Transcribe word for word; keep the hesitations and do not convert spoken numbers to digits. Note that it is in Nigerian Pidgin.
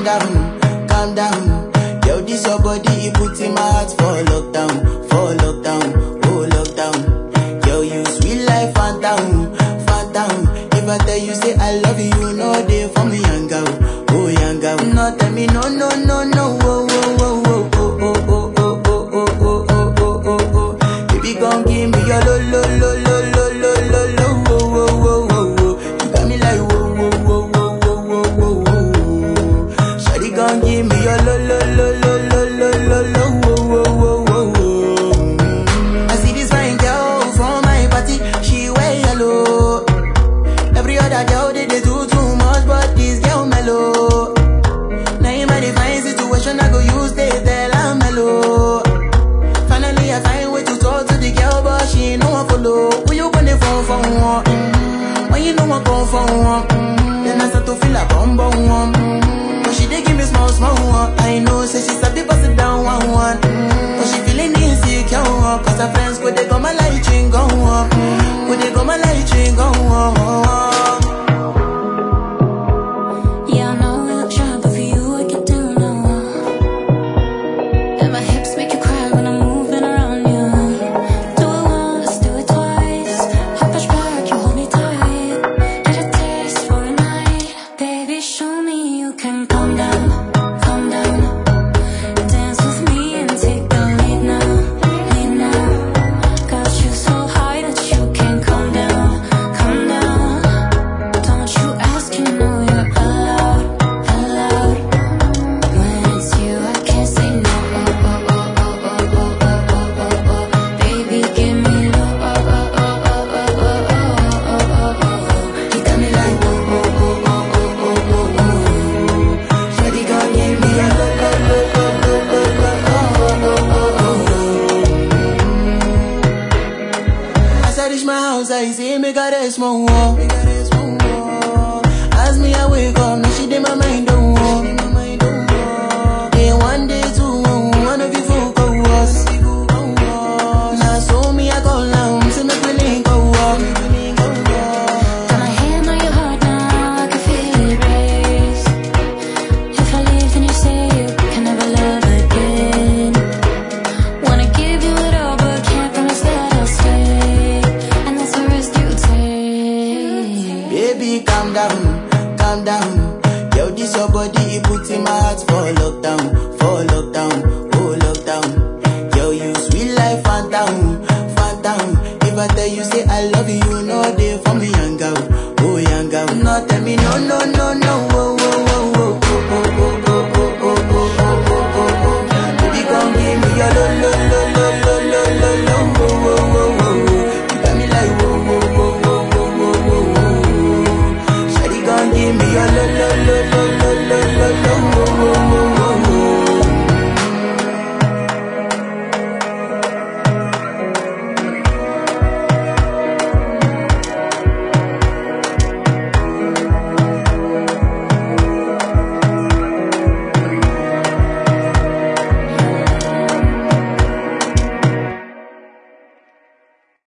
down, calm down. Yo, this your body, it puts in my heart for lockdown, for lockdown, oh lockdown. Yo, you sweet life, phantom, phantom. If I tell you say I love you, you know they for me, young girl, oh young girl. No, tell me no, no, no, no, oh, oh, oh, oh, oh, oh, oh, oh, oh, oh, oh, oh, oh, oh. Baby, gon' give me your lo, lo, lo, lo, lo, lo, lo, lo, oh, oh, oh, oh, oh. You got me like whoa, whoa, whoa, whoa, whoa, whoa, whoa, whoa. Shawty gon' give me your lo, lo, lo, lo, lo, lo, lo, lo, oh, oh, oh, oh, oh. I see this fine girl from my party, she wear yellow. Every other girl they, they do too much, but this girl mellow. Now in my divine situation, I go use they tell I'm mellow. Finally, I find way to talk to the girl, but she ain't no one follow. Who you gonna phone for one? Mm-hmm. When you know I come for one, mm-hmm. Then I start to feel a bum bum one. Mm-hmm. But she dey give me small small one. I know, say she sabi pass it down one one. Mm-hmm. But she feeling insecure, cause her friends go they go my light ring go on. Go they go my light ring go on. Yeah, I know we look shy, but for you I get down low. And my hips make you cry when I'm moving around you. Do it once, do it twice. Hop push back, you hold me tight. Get a taste for a night. Baby, show me you can calm down, calm down. Dance with me and take the lead now, lead now. Got you so high that you can't calm down, calm down. Don't you ask, you know you're allowed, allowed. When it's you, I can't say no. Oh, oh, oh, oh, oh, oh, oh, oh, oh, oh. Baby, give me low. Oh, oh, oh, oh, oh, oh, oh, oh, oh, oh. You got me like whoa, whoa, whoa, whoa, whoa, whoa, whoa. Shawty gon' give me a low, low, low, low, low, low, low, oh, oh, oh, oh. As I reach my house, I see me got a small wall. As me, I wake up, now she did my mind don't walk. Day one, day two, one of you folk go us. Now so me, I go down, see me feeling go up. Got my hand on your heart now, I can feel it race. If I leave, then you say you can never love again. Wanna give you it all, but can't promise that I'll stay. And that's the risk you take. Baby, calm down, calm down. Yo, this your body, it puts in my heart for lockdown, for lockdown, oh lockdown. Yo, you sweet life, phantom, phantom. If I tell you say I love you, you know they for me, young girl, oh young girl. No, tell me no, no, no.